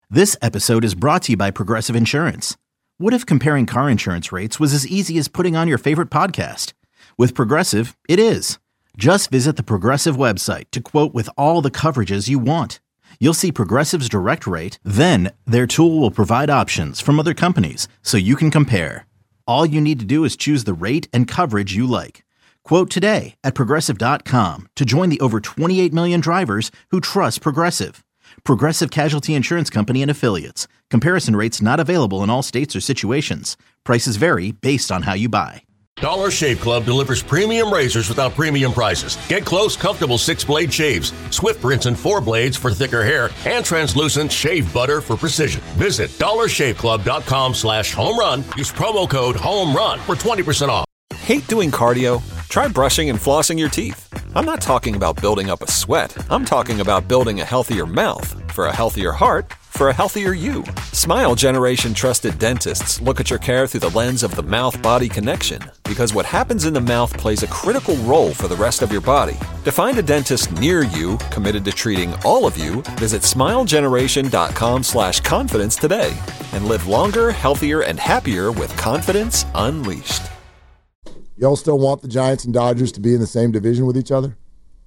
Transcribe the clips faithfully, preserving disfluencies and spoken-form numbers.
This episode is brought to you by Progressive Insurance. What if comparing car insurance rates was as easy as putting on your favorite podcast? With Progressive, it is. Just visit the Progressive website to quote with all the coverages you want. You'll see Progressive's direct rate, then their tool will provide options from other companies so you can compare. All you need to do is choose the rate and coverage you like. Quote today at Progressive dot com to join the over twenty-eight million drivers who trust Progressive. Progressive Casualty Insurance Company and Affiliates. Comparison rates not available in all states or situations. Prices vary based on how you buy. Dollar Shave Club delivers premium razors without premium prices. Get close, comfortable six-blade shaves, Swift rinse and four blades for thicker hair, and translucent shave butter for precision. Visit dollar shave club dot com slash home run. Use promo code HOMERUN for twenty percent off. Hate doing cardio? Try brushing and flossing your teeth. I'm not talking about building up a sweat. I'm talking about building a healthier mouth for a healthier heart for a healthier you. Smile Generation trusted dentists look at your care through the lens of the mouth-body connection, because what happens in the mouth plays a critical role for the rest of your body. To find a dentist near you committed to treating all of you, visit smile generation dot com slash confidence today and live longer, healthier, and happier with confidence unleashed. Y'all still want the Giants and Dodgers to be in the same division with each other?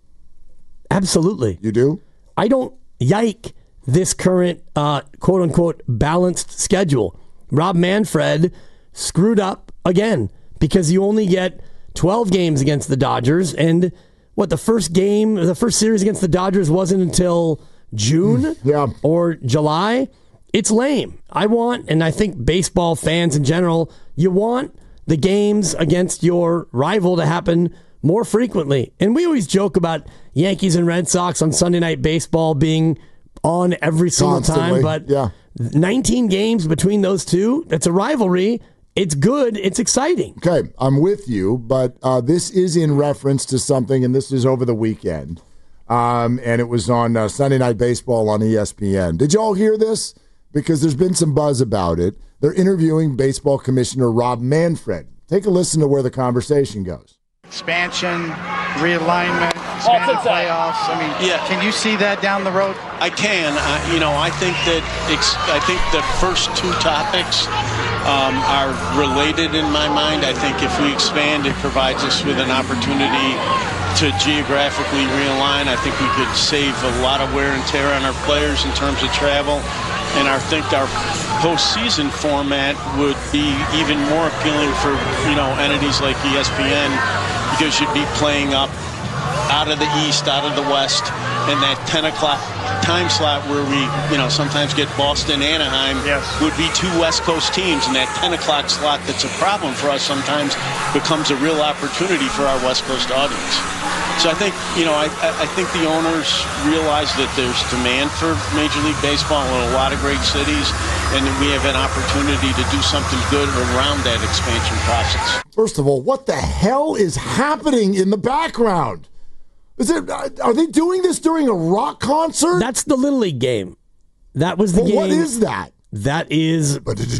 Absolutely. You do? I don't yike this current uh, quote-unquote balanced schedule. Rob Manfred screwed up again because you only get twelve games against the Dodgers, and what, the first game, the first series against the Dodgers wasn't until June yeah. or July? It's lame. I want, and I think baseball fans in general, you want the games against your rival to happen more frequently. And we always joke about Yankees and Red Sox on Sunday Night Baseball being on every single Constantly, time, but yeah. nineteen games between those two, that's a rivalry. It's good. It's exciting. Okay, I'm with you, but uh, this is in reference to something, and this is over the weekend, um, and it was on uh, Sunday Night Baseball on E S P N. Did you all hear this? Because there's been some buzz about it. They're interviewing Baseball Commissioner Rob Manfred. Take a listen to where the conversation goes. Expansion, realignment, expanded playoffs. I mean, yeah. Can you see that down the road? I can. I, you know, I think that ex- I think the first two topics um, are related in my mind. I think if we expand, it provides us with an opportunity to geographically realign. I think we could save a lot of wear and tear on our players in terms of travel. And I think our postseason format would be even more appealing for, you know, entities like E S P N, because you'd be playing up out of the East, out of the West, and that ten o'clock time slot where we, you know, sometimes get Boston, Anaheim, yes. would be two West Coast teams, and that ten o'clock slot that's a problem for us sometimes becomes a real opportunity for our West Coast audience. So I think, you know, I, I think the owners realize that there's demand for Major League Baseball in a lot of great cities, and that we have an opportunity to do something good around that expansion process. First of all, what the hell is happening in the background? Is it? Are they doing this during a rock concert? That's the Little League game. That was the well, game. What is that? That is...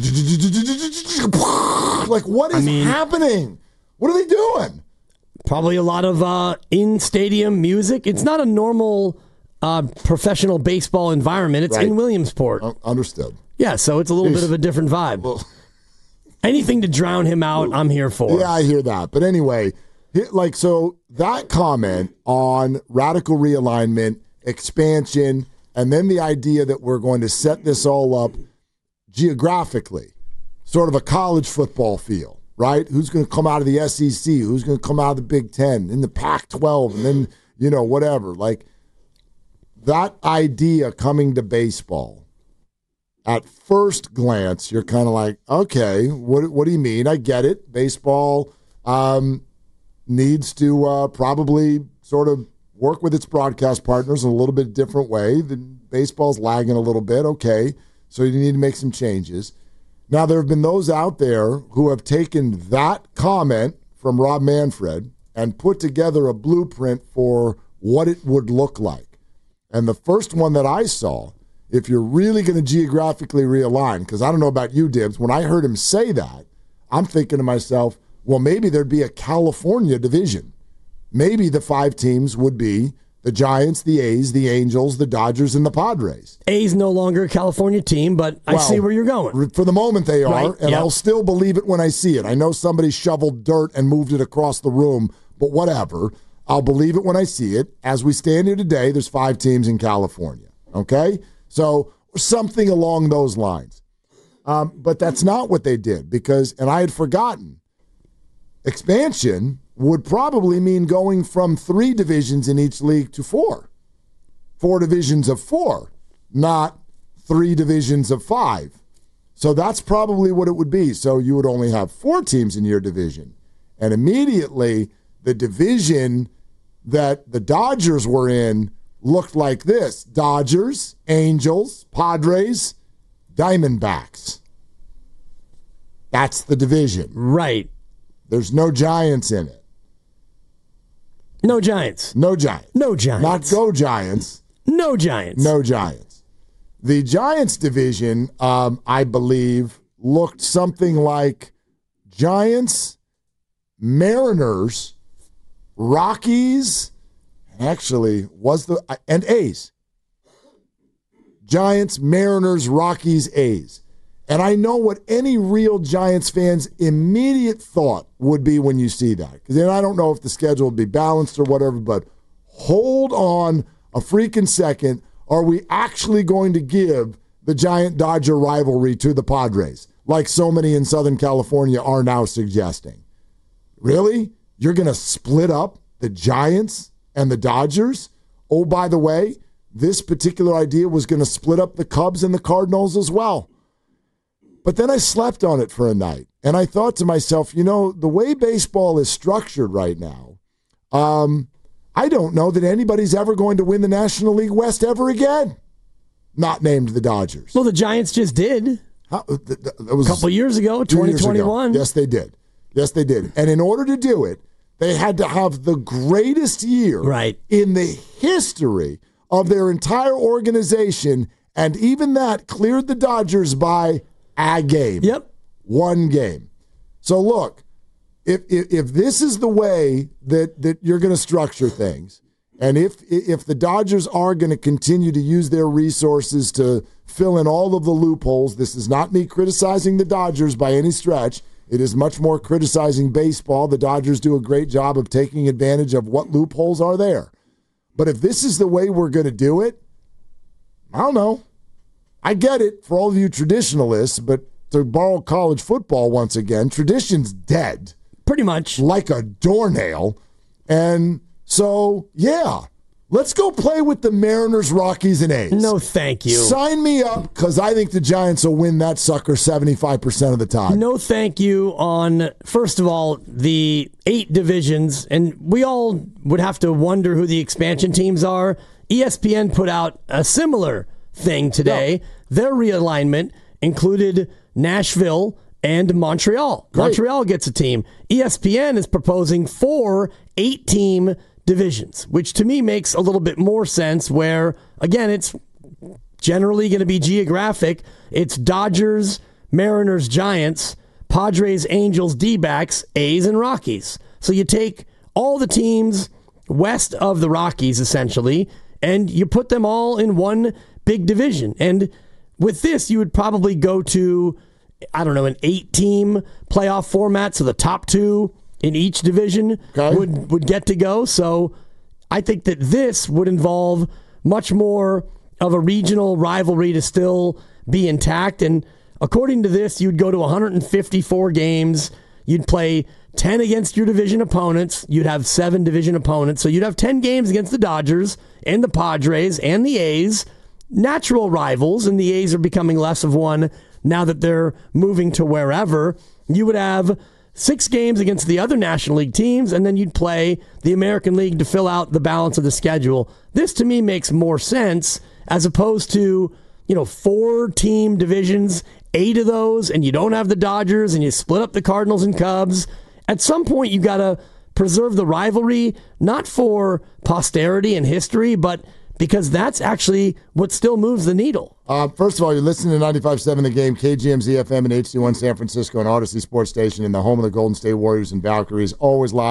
Like, what is I mean, happening? What are they doing? Probably a lot of uh, in-stadium music. It's not a normal uh, professional baseball environment. It's right. in Williamsport. Uh, understood. Yeah, so it's a little bit of a different vibe. Well, anything to drown him out, I'm here for. Yeah, I hear that. But anyway, like, so that comment on radical realignment, expansion, and then the idea that we're going to set this all up geographically, sort of a college football feel. Right? Who's going to come out of the S E C? Who's going to come out of the Big Ten? In the Pac twelve? And then, you know, whatever. Like, that idea coming to baseball, at first glance, you're kind of like, okay, what what do you mean? I get it. Baseball um, needs to uh, probably sort of work with its broadcast partners in a little bit different way. The baseball's lagging a little bit. Okay, so you need to make some changes. Now, there have been those out there who have taken that comment from Rob Manfred and put together a blueprint for what it would look like. And the first one that I saw, if you're really going to geographically realign, because I don't know about you, Dibs, when I heard him say that, I'm thinking to myself, well, maybe there'd be a California division. Maybe the five teams would be The Giants, the A's, the Angels, the Dodgers, and the Padres. A's no longer a California team, but I Well, see where you're going. For the moment, they are, Right, and yep. I'll still believe it when I see it. I know somebody shoveled dirt and moved it across the room, but whatever. I'll believe it when I see it. As we stand here today, there's five teams in California, okay? So something along those lines. Um, but that's not what they did because, and I had forgotten, expansion would probably mean going from three divisions in each league to four. Four divisions of four, not three divisions of five. So that's probably what it would be. So you would only have four teams in your division. And immediately the division that the Dodgers were in looked like this. Dodgers, Angels, Padres, Diamondbacks. That's the division. Right. There's no Giants in it. No Giants. No Giants. No Giants. Not go Giants. No Giants. No Giants. The Giants division, um, I believe, looked something like Giants, Mariners, Rockies, actually was the and A's. Giants, Mariners, Rockies, A's. And I know what any real Giants fan's immediate thought would be when you see that. Because then I don't know if the schedule would be balanced or whatever, but hold on a freaking second. Are we actually going to give the Giant-Dodger rivalry to the Padres, like so many in Southern California are now suggesting? Really? You're going to split up the Giants and the Dodgers? Oh, by the way, this particular idea was going to split up the Cubs and the Cardinals as well. But then I slept on it for a night, and I thought to myself, you know, the way baseball is structured right now, um, I don't know that anybody's ever going to win the National League West ever again. Not named the Dodgers. Well, the Giants just did. How, th- th- that was A couple years ago, twenty twenty-one. Yes, they did. Yes, they did. And in order to do it, they had to have the greatest year right. in the history of their entire organization, and even that cleared the Dodgers by a game. Yep. One game. So look, if if, if this is the way that, that you're going to structure things, and if if the Dodgers are going to continue to use their resources to fill in all of the loopholes, this is not me criticizing the Dodgers by any stretch. It is much more criticizing baseball. The Dodgers do a great job of taking advantage of what loopholes are there. But if this is the way we're going to do it, I don't know. I get it for all of you traditionalists, but to borrow college football once again, tradition's dead. Pretty much. Like a doornail. And so, yeah, let's go play with the Mariners, Rockies, and A's. No, thank you. Sign me up, because I think the Giants will win that sucker seventy-five percent of the time. No, thank you on, first of all, the eight divisions. And we all would have to wonder who the expansion teams are. E S P N put out a similar thing today. No. Their realignment included Nashville and Montreal. Great. Montreal gets a team. E S P N is proposing four eight-team divisions, which to me makes a little bit more sense where, again, it's generally going to be geographic. It's Dodgers, Mariners, Giants, Padres, Angels, D-backs, A's, and Rockies. So you take all the teams west of the Rockies, essentially, and you put them all in one big division. And with this, you would probably go to, I don't know, an eight-team playoff format, so the top two in each division okay. would, would get to go. So I think that this would involve much more of a regional rivalry to still be intact. And according to this, you'd go to one hundred fifty-four games. You'd play ten against your division opponents. You'd have seven division opponents. So you'd have ten games against the Dodgers and the Padres and the A's. Natural rivals, and the A's are becoming less of one now that they're moving to wherever. You would have six games against the other National League teams, and then you'd play the American League to fill out the balance of the schedule. This, to me, makes more sense as opposed to, you know, four-team divisions, eight of those, and you don't have the Dodgers, and you split up the Cardinals and Cubs. At some point, you got to preserve the rivalry, not for posterity and history, but because that's actually what still moves the needle. Uh, first of all, you're listening to ninety-five point seven The Game, K G M Z F M and H D one San Francisco and Odyssey Sports Station in the home of the Golden State Warriors and Valkyries, always live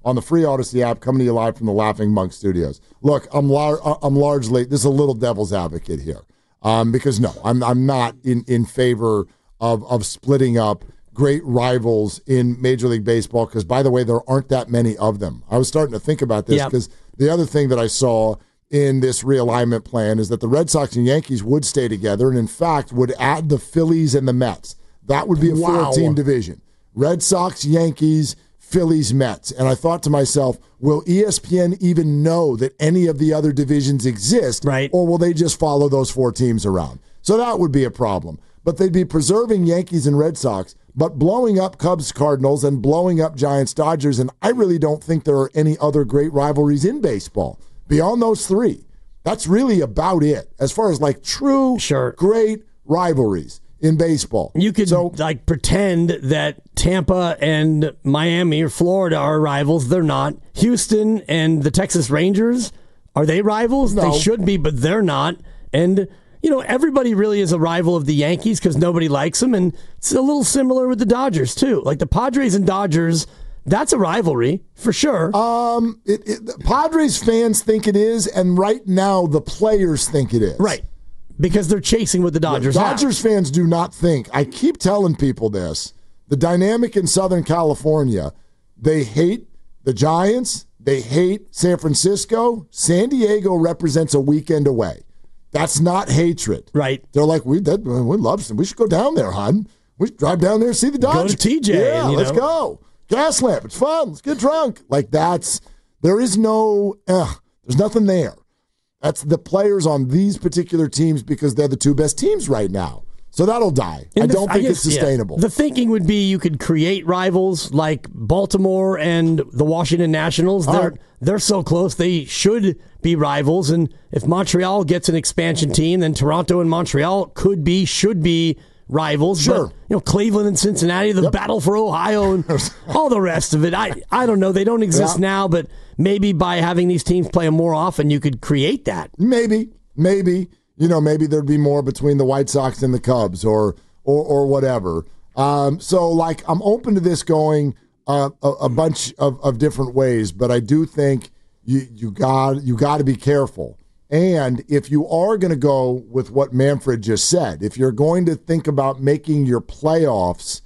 on the free Odyssey app, coming to you live from the Laughing Monk Studios. Look, I'm lar- I'm largely, this is a little devil's advocate here, um, because no, I'm I'm not in, in favor of of splitting up great rivals in Major League Baseball, because, by the way, there aren't that many of them. I was starting to think about this because yep. the other thing that I saw in this realignment plan is that the Red Sox and Yankees would stay together and, in fact, would add the Phillies and the Mets. That would be a wow. four-team division. Red Sox, Yankees, Phillies, Mets. And I thought to myself, will E S P N even know that any of the other divisions exist, right. or will they just follow those four teams around? So that would be a problem. But they'd be preserving Yankees and Red Sox, but blowing up Cubs, Cardinals, and blowing up Giants, Dodgers, and I really don't think there are any other great rivalries in baseball beyond those three. That's really about it as far as like true, sure. great rivalries in baseball. You could so, like pretend that Tampa and Miami or Florida are rivals. They're not. Houston and the Texas Rangers, are they rivals? No. They should be, but they're not. And, you know, everybody really is a rival of the Yankees because nobody likes them. And it's a little similar with the Dodgers, too. Like the Padres and Dodgers, that's a rivalry for sure. Um, it, it, the Padres fans think it is, and right now the players think it is. Right. Because they're chasing what the Dodgers yeah, Dodgers have. fans do not think. I keep telling people this. The dynamic in Southern California, they hate the Giants. They hate San Francisco. San Diego represents a weekend away. That's not hatred. Right. They're like, we that, we love them. We should go down there, hon. We should drive down there and see the Dodgers. Go to T J. Yeah, and, you let's know. go. Gas lamp. It's fun. Let's get drunk. Like that's, there is no, uh, there's nothing there. That's the players on these particular teams because they're the two best teams right now. So that'll die. And I don't the, think I guess, it's sustainable. Yeah. The thinking would be you could create rivals like Baltimore and the Washington Nationals. They're right. they're so close. They should be rivals. And if Montreal gets an expansion team, then Toronto and Montreal could be, should be rivals. Sure. But, you know, Cleveland and Cincinnati, the yep. battle for Ohio and all the rest of it. I, I don't know. They don't exist yeah. now, but maybe by having these teams play more often, you could create that. Maybe. Maybe. You know, maybe there'd be more between the White Sox and the Cubs or or, or whatever. Um, so, like, I'm open to this going uh, a, a bunch of, of different ways, but I do think you you got you got to be careful. And if you are going to go with what Manfred just said, if you're going to think about making your playoffs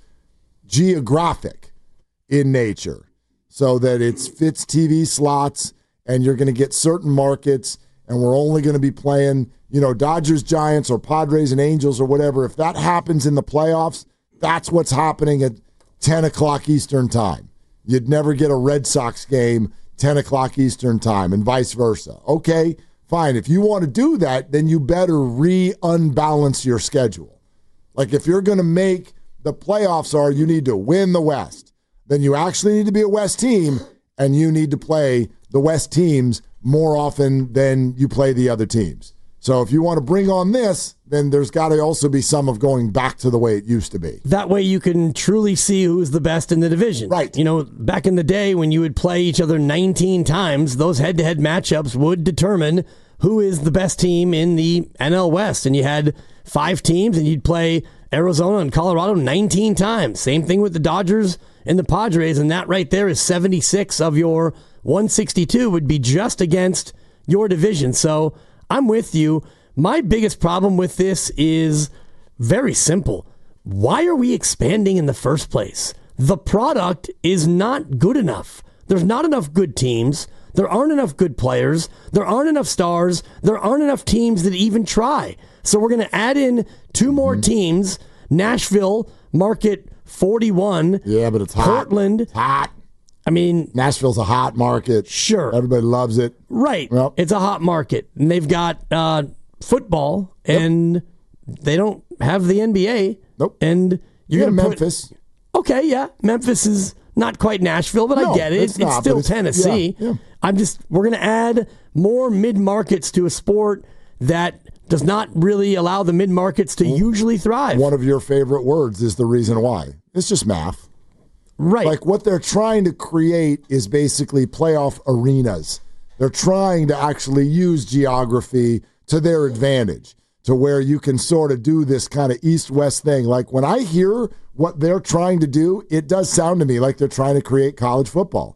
geographic in nature so that it fits T V slots and you're going to get certain markets and we're only going to be playing, you know, Dodgers, Giants, or Padres and Angels or whatever, if that happens in the playoffs, that's what's happening at ten o'clock Eastern time. You'd never get a Red Sox game ten o'clock Eastern time and vice versa. Okay, fine. If you want to do that, then you better re-unbalance your schedule. Like if you're going to make the playoffs are you need to win the West, then you actually need to be a West team and you need to play the West teams more often than you play the other teams. So if you want to bring on this, then there's got to also be some of going back to the way it used to be. That way you can truly see who's the best in the division. Right. You know, back in the day when you would play each other nineteen times, those head-to-head matchups would determine who is the best team in the N L West. And you had five teams, and you'd play Arizona and Colorado nineteen times. Same thing with the Dodgers and the Padres, and that right there is seventy-six of your one sixty-two would be just against your division. So I'm with you. My biggest problem with this is very simple. Why are we expanding in the first place? The product is not good enough. There's not enough good teams. There aren't enough good players. There aren't enough stars. There aren't enough teams that even try. So we're going to add in two more mm-hmm. teams. Nashville, market forty-one. Yeah, but it's hot. Portland. It's hot. I mean, Nashville's a hot market. Sure. Everybody loves it. Right. Yep. It's a hot market. And they've got uh, football, and yep. they don't have the N B A. Nope. And you're yeah, going to Memphis. Put, okay, yeah. Memphis is not quite Nashville, but no, I get it. It's, it's, not, it's still it's, Tennessee. Yeah, yeah. I'm just, we're going to add more mid-markets to a sport that does not really allow the mid-markets to well, usually thrive. One of your favorite words is the reason why. It's just math. Right. Like what they're trying to create is basically playoff arenas. They're trying to actually use geography to their advantage, to where you can sort of do this kind of east-west thing. Like when I hear what they're trying to do, it does sound to me like they're trying to create college football.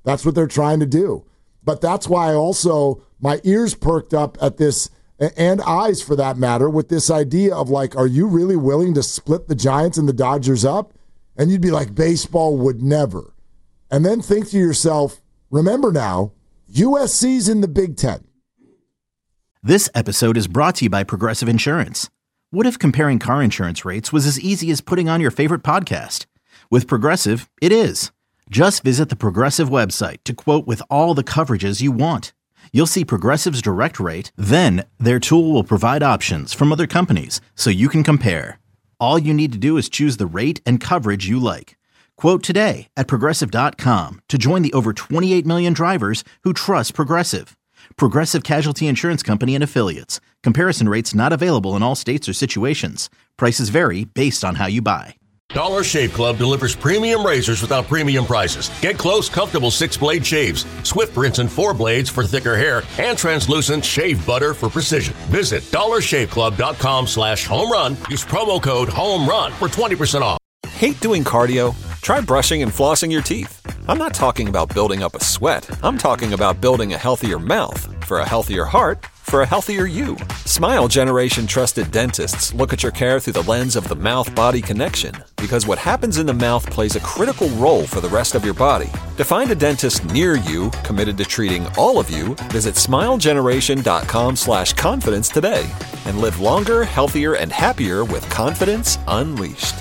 That's what they're trying to do. But that's why also my ears perked up at this, and eyes for that matter, with this idea of like, are you really willing to split the Giants and the Dodgers up? And you'd be like, baseball would never. And then think to yourself, remember now, U S C's in the Big Ten. This episode is brought to you by Progressive Insurance. What if comparing car insurance rates was as easy as putting on your favorite podcast? With Progressive, it is. Just visit the Progressive website to quote with all the coverages you want. You'll see Progressive's direct rate, then their tool will provide options from other companies so you can compare. All you need to do is choose the rate and coverage you like. Quote today at Progressive dot com to join the over twenty-eight million drivers who trust Progressive. Progressive Casualty Insurance Company and Affiliates. Comparison rates not available in all states or situations. Prices vary based on how you buy. Dollar Shave Club delivers premium razors without premium prices. Get close, comfortable six-blade shaves, swift rinse and four blades for thicker hair, and translucent shave butter for precision. Visit dollar shave club dot com slash home run. Use promo code HOMERUN for twenty percent off. Hate doing cardio? Try brushing and flossing your teeth. I'm not talking about building up a sweat. I'm talking about building a healthier mouth. For a healthier heart, for a healthier you. Smile Generation trusted dentists look at your care through the lens of the mouth-body connection, because what happens in the mouth plays a critical role for the rest of your body. To find a dentist near you committed to treating all of you, visit smile generation dot com slash confidence today and live longer, healthier, and happier with confidence unleashed.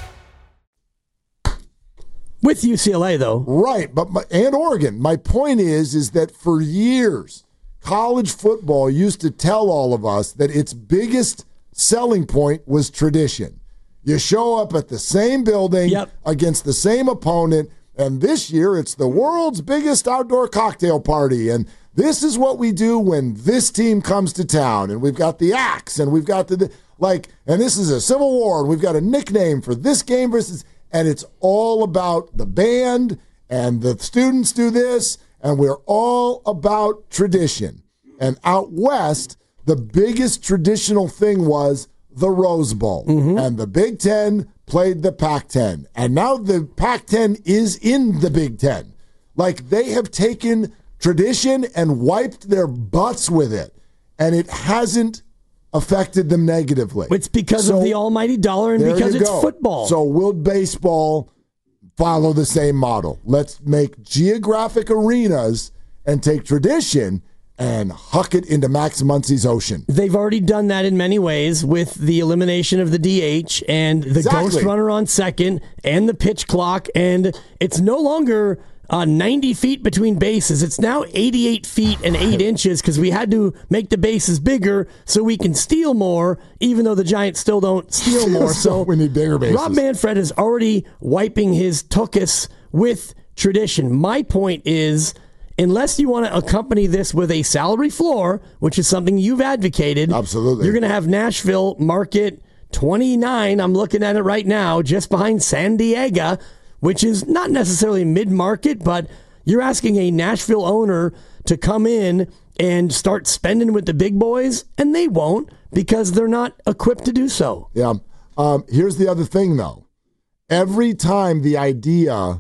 With U C L A, though. Right, but my, and Oregon. My point is, is that for years, college football used to tell all of us that its biggest selling point was tradition. You show up at the same building yep. against the same opponent, and this year it's the world's biggest outdoor cocktail party, and this is what we do when this team comes to town, and we've got the axe, and we've got the, like, and this is a Civil War, and we've got a nickname for this game versus, and it's all about the band, and the students do this, and we're all about tradition. And out west, the biggest traditional thing was the Rose Bowl. Mm-hmm. And the Big Ten played the Pac ten. And now the Pac ten is in the Big Ten. Like, they have taken tradition and wiped their butts with it. And it hasn't affected them negatively. It's because so, of the almighty dollar and because it's go. football. So will baseball follow the same model? Let's make geographic arenas and take tradition and huck it into Max Muncy's ocean. They've already done that in many ways with the elimination of the D H and the exactly. ghost runner on second and the pitch clock. And it's no longer uh, ninety feet between bases. It's now eighty-eight feet and eight inches because we had to make the bases bigger so we can steal more, even though the Giants still don't steal more. so so we need bigger bases. Rob Manfred is already wiping his tuchus with tradition. My point is, unless you want to accompany this with a salary floor, which is something you've advocated, absolutely, you're going to have Nashville market twenty-nine. I'm looking at it right now, just behind San Diego, which is not necessarily mid-market, but you're asking a Nashville owner to come in and start spending with the big boys, and they won't because they're not equipped to do so. Yeah. Um, here's the other thing, though. Every time the idea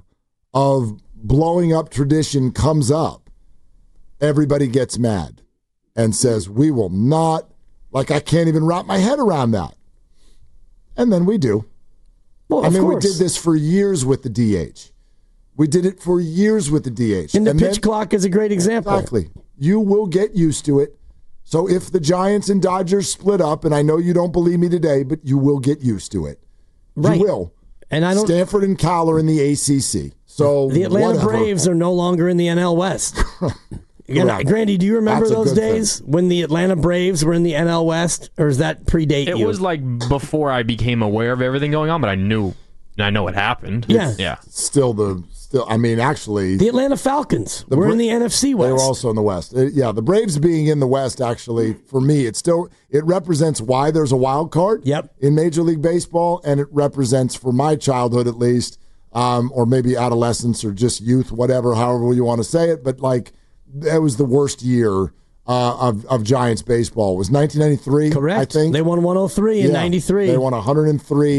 of blowing up tradition comes up, everybody gets mad and says, we will not, like, I can't even wrap my head around that. And then we do. Well, I mean, course. we did this for years with the D H. We did it for years with the D H. And the and pitch then, clock is a great example. Exactly. You will get used to it. So if the Giants and Dodgers split up, and I know you don't believe me today, but you will get used to it. Right. You will. And I don't. Stanford and Cal are in the A C C. So the Atlanta whatever. Braves are no longer in the N L West. Right. Grandy, do you remember That's those days thing. when the Atlanta Braves were in the N L West, or does that predate it you? It was like before I became aware of everything going on, but I knew, I know what happened. Yeah, yeah. Still the still. I mean, actually, the Atlanta Falcons the were Bra- in the N F C West. They were also in the West. Uh, yeah, the Braves being in the West, actually, for me, it still it represents why there's a wild card. Yep. In Major League Baseball, and it represents, for my childhood at least, um, or maybe adolescence or just youth, whatever, however you want to say it, but like. That was the worst year uh, of, of Giants baseball. It was nineteen ninety-three, Correct. I think. They won one oh three in yeah, ninety-three. They won one hundred three,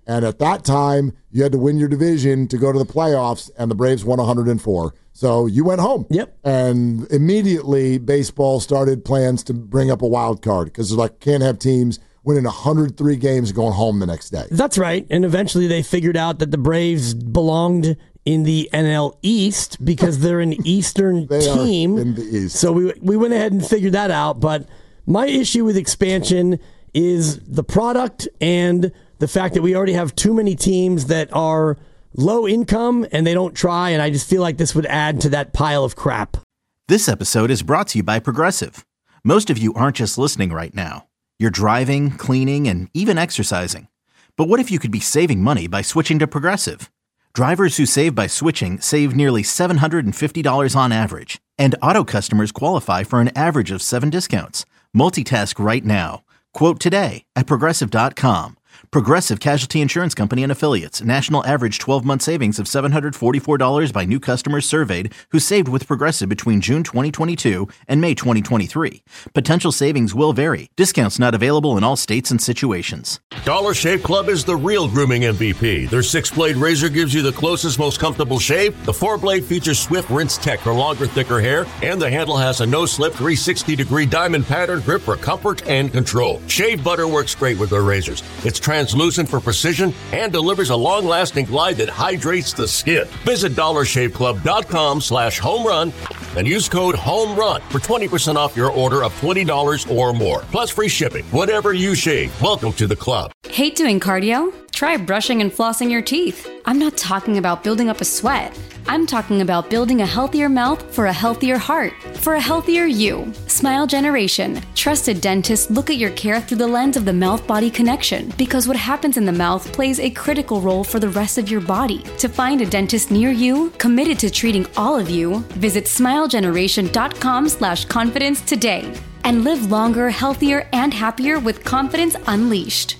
And at that time, you had to win your division to go to the playoffs, and the Braves won one hundred four. So you went home. Yep. And immediately, baseball started plans to bring up a wild card because they're like, can't have teams winning one hundred three games and going home the next day. That's right. And eventually they figured out that the Braves belonged in the N L East because they're an Eastern they team. Are in the East. So we we went ahead and figured that out. But my issue with expansion is the product and the fact that we already have too many teams that are low income and they don't try, and I just feel like this would add to that pile of crap. This episode is brought to you by Progressive. Most of you aren't just listening right now. You're driving, cleaning, and even exercising. But what if you could be saving money by switching to Progressive? Drivers who save by switching save nearly seven hundred fifty dollars on average, and auto customers qualify for an average of seven discounts. Multitask right now. Quote today at Progressive dot com. Progressive Casualty Insurance Company and Affiliates. National average twelve-month savings of seven hundred forty-four dollars by new customers surveyed who saved with Progressive between June twenty twenty-two and May twenty twenty-three. Potential savings will vary. Discounts not available in all states and situations. Dollar Shave Club is the real grooming M V P. Their six-blade razor gives you the closest, most comfortable shave. The four-blade features swift rinse tech for longer, thicker hair. And the handle has a no-slip three hundred sixty degree diamond pattern grip for comfort and control. Shave butter works great with their razors. It's translucent for precision and delivers a long-lasting glide that hydrates the skin. Visit dollar shave club dot com slash home run and use code HOMERUN for twenty percent off your order of twenty dollars or more. Plus free shipping. Whatever you shave, welcome to the club. Hate doing cardio? Try brushing and flossing your teeth. I'm not talking about building up a sweat. I'm talking about building a healthier mouth for a healthier heart, for a healthier you. Smile Generation. Trusted dentists look at your care through the lens of the mouth-body connection because what happens in the mouth plays a critical role for the rest of your body. To find a dentist near you, committed to treating all of you, visit smile generation dot com slash confidence today and live longer, healthier, and happier with confidence unleashed.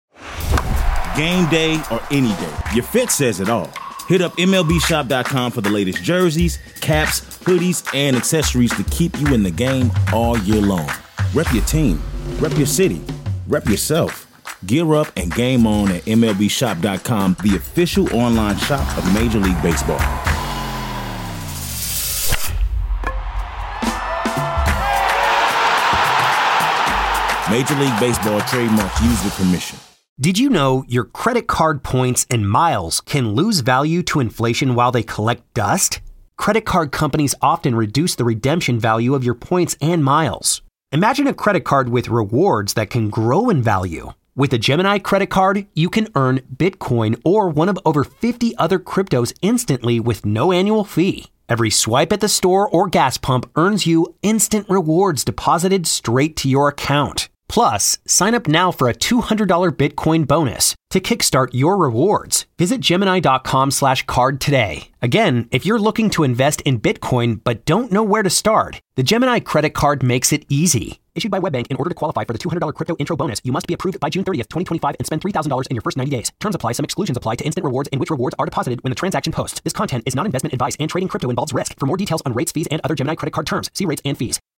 Game day or any day, your fit says it all. Hit up M L B shop dot com for the latest jerseys, caps, hoodies, and accessories to keep you in the game all year long. Rep your team, rep your city, rep yourself. Gear up and game on at M L B shop dot com, the official online shop of Major League Baseball. Major League Baseball trademark used with permission. Did you know your credit card points and miles can lose value to inflation while they collect dust? Credit card companies often reduce the redemption value of your points and miles. Imagine a credit card with rewards that can grow in value. With a Gemini credit card, you can earn Bitcoin or one of over fifty other cryptos instantly with no annual fee. Every swipe at the store or gas pump earns you instant rewards deposited straight to your account. Plus, sign up now for a two hundred dollars Bitcoin bonus to kickstart your rewards. Visit Gemini dot com slash card today. Again, if you're looking to invest in Bitcoin but don't know where to start, the Gemini credit card makes it easy. Issued by WebBank, in order to qualify for the two hundred dollars crypto intro bonus, you must be approved by June thirtieth, twenty twenty-five and spend three thousand dollars in your first ninety days. Terms apply. Some exclusions apply to instant rewards in which rewards are deposited when the transaction posts. This content is not investment advice and trading crypto involves risk. For more details on rates, fees, and other Gemini credit card terms, see rates and fees.